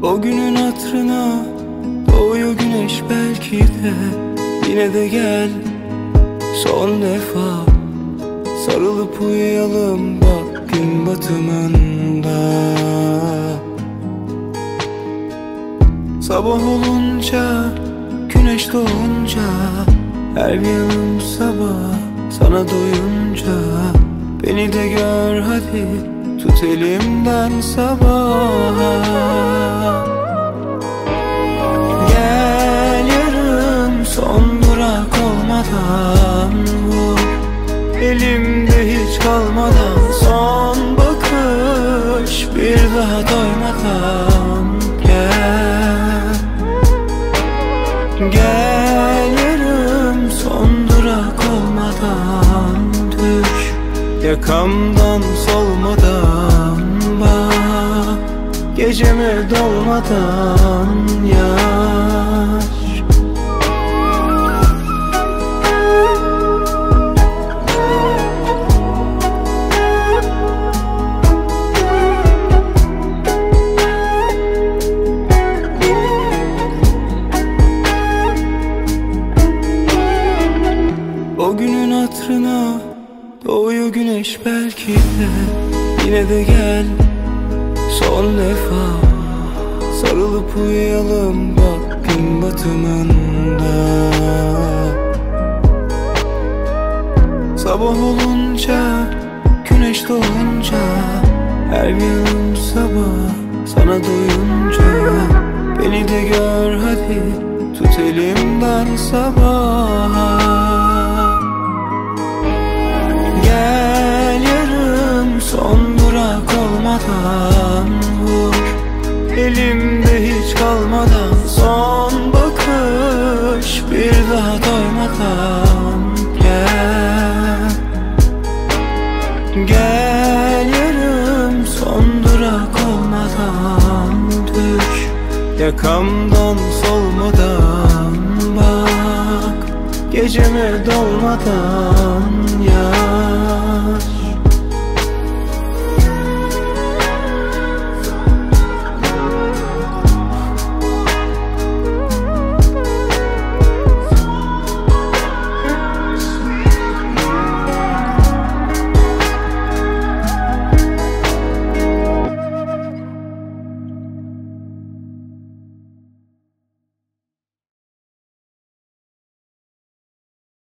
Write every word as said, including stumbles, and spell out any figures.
O günün hatırına doğuyor güneş belki de. Yine de gel son defa, sarılıp uyuyalım bak gün batımında. Sabah olunca, güneş doğunca, her bir yanım sabah sana doyunca. Beni de gör hadi, tut elimden sabaha. Gel yarım son durak olmadan vur, elimde hiç kalmadan son bakış, bir daha doymadan gel. Gel yarım son durak olmadan düş, yakamdan solmadan bak, geceme dolmadan yaş. O günün hatırına doğuyor güneş belki de. Yine de gel son defa, sarılıp uyuyalım bak gün batımında. Sabah olunca, güneş doğunca, her bir yanım sabah sana doyunca. Beni de gör hadi, tut elimden sabaha. Gel yarım son durak olmadan vur, elimde hiç kalmadan son bakış, bir daha doymadan gel. Gel yarım son durak olmadan düş, yakamdan solmadan bak, geceme dolmadan